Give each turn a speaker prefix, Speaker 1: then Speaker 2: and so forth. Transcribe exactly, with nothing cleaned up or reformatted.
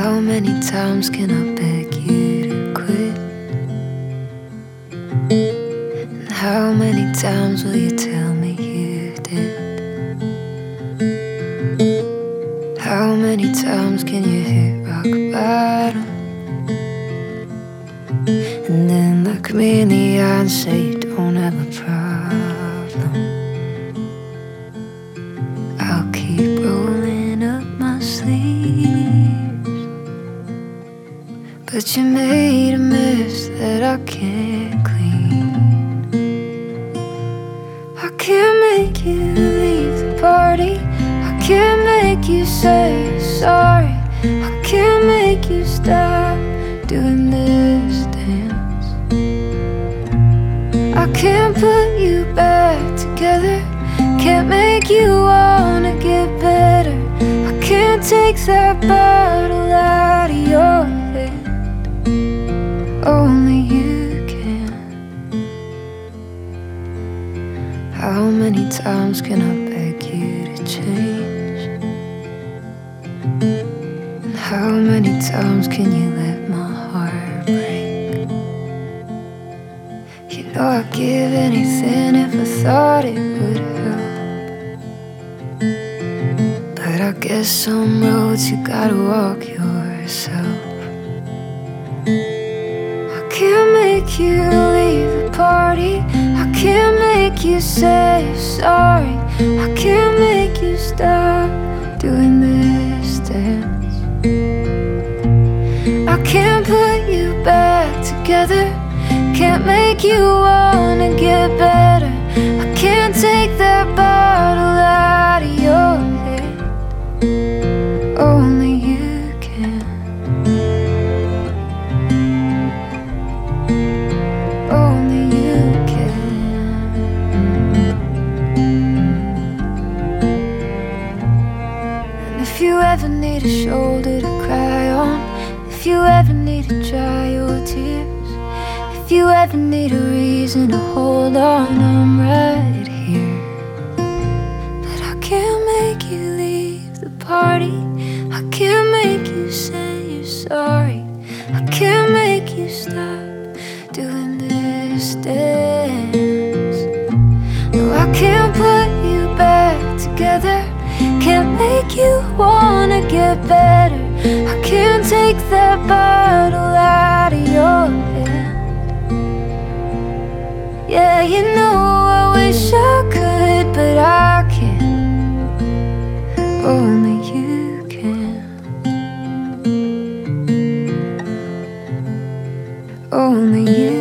Speaker 1: How many times can I beg you to quit? And how many times will you tell me you did? How many times can you hit rock bottom and then look me in the eye and say you don't have a problem? I'll keep rolling up my sleeves, but you made a mess that I can't clean. I can't make you leave the party, I can't make you say sorry, I can't make you stop doing this dance. I can't put you back together, can't make you wanna get better. I can't take that bottle out of your head, only you can. How many times can I beg you to change? And how many times can you let my heart break? You know I'd give anything if I thought it would help, but I guess some roads you gotta walk yourself. I can't make you leave the party, I can't make you say sorry, I can't make you stop doing this dance. I can't put you back together, can't make you wanna get better. I can't take that bottle out of your head, only you can. Only you can. And if you ever need a shoulder to cry on, if you ever need to dry your tears, if you ever need a reason to hold on, I'm right here. But I can't make you leave the party, I can't make you say you're sorry, I can't make you stop doing this dance. No, I can't put you back together, can't make you wanna get better. I can't take that bottle out of your head. Yeah, you know I wish I could, but I can't. Only you can. Only you